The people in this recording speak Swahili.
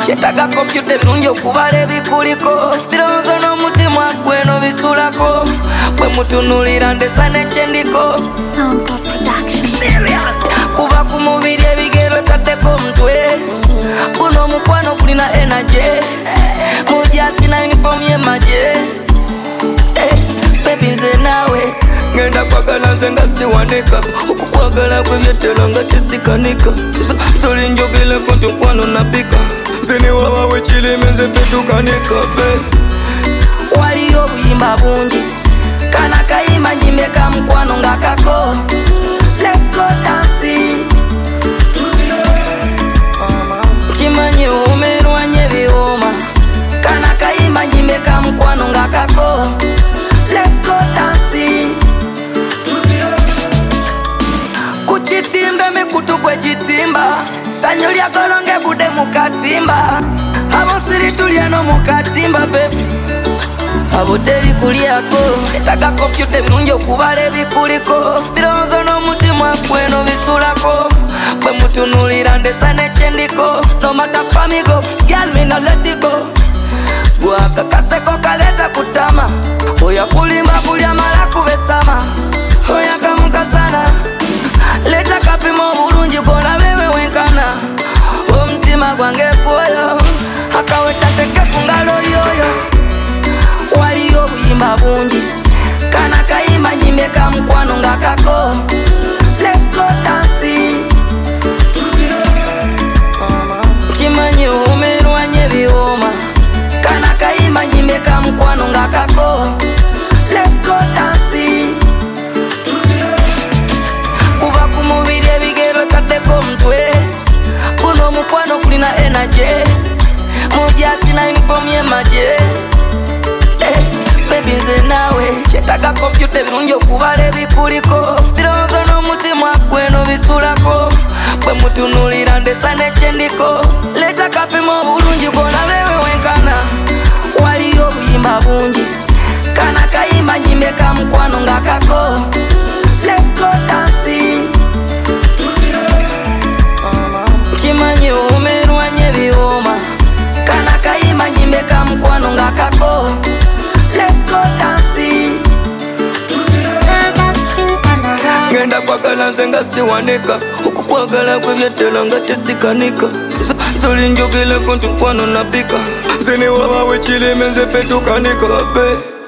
Kyetaaga kompyuta ebirungi okubala ebikuliko, birowoozo n'omutima gweno bisulako, bwe mutunuulira ndesa n'ekyendiko. Kuva ku mubiri ebigero taddeko omutwe, guno omukwano gulina energy, mujasi na uniform y'emagye. Baby nze naawe ngenda kwagala nze nga siwanika, okukwagala kw'ebyettelo nga tesikanika, zolinjogerako nti omukwano nabika, nze ne wabawo ekirime nze ffe tukanika. Waliyo obuyimba bungi, kana kayimba nyimbeka mukwano nga kako. Let's go dancing. Chimanyi umerwanye biwoma, kana kayimba nyimbeka mukwano nga kako. Let's go dancing. Kuchitimbe mikutu kwe jitimba, sanyo lya golonge bude mukatimba, abosiri tuliano mukatimba baby, aboteri kuliako. Etaaga kompyuta ebirungi okubala ebikuliko, birowoozo n'omutima gweno bisulako, bwe mutunuulira ndesa n'ekyendiko. No matter famigo, girl me no let it go. Gwakakaseko kaleta kutama, oya kulimba kulya mala kubesama, oya kamukasana, leta kapimo bulungi kolabewe wenkana. Omutima gwange gwoyo akaweta teke ku ngalo yoyo. Waliyo obuyimba bungi, kana kayimba nyimbeka mukwano nga kako. Let's go dancing. Chimanyi umerwanye biwoma, kana kayimba nyimbeka mukwano nga kako. Let's go dancing. Kuva ku mubiri ebigero taddeko omutwe, guno omukwano gulina energy, mujasi na uniform y'emagye. Baby nze naawe kyetaaga kompyuta ebirungi okubala ebikuliko, birowoozo n'omutima gweno bisulako, bwe mutunuulira ndesa n'ekyendiko. Leta kapimo obulungi bw'olabewe wenkana. Waliyo obuyimba bungi, kana kayimba nyimbeka mukwano nga kako. Let's go dancing. Chimanyi umerwanye biwoma, kana kayimba nyimbeka mukwano nga kako. Let's go dancing. Ngenda kwagala nze nga siwanika, okukwagala kw'ebyettelo nga tesikanika, zolinjogerako nti omukwano nabika, nze ne wabawo ekirime nze ffe tukanika.